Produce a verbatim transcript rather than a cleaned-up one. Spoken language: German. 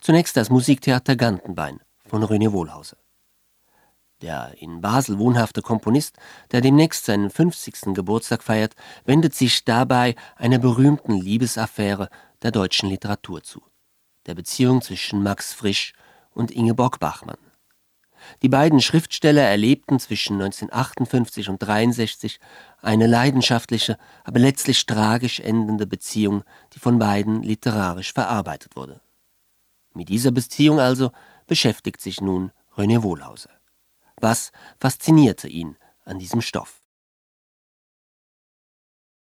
Zunächst das Musiktheater Gantenbein von René Wohlhauser. Der in Basel wohnhafte Komponist, der demnächst seinen fünfzigsten Geburtstag feiert, wendet sich dabei einer berühmten Liebesaffäre der deutschen Literatur zu, der Beziehung zwischen Max Frisch und Ingeborg Bachmann. Die beiden Schriftsteller erlebten zwischen neunzehnhundertachtundfünfzig und neunzehnhundertdreiundsechzig eine leidenschaftliche, aber letztlich tragisch endende Beziehung, die von beiden literarisch verarbeitet wurde. Mit dieser Beziehung also beschäftigt sich nun René Wohlhauser. Was faszinierte ihn an diesem Stoff?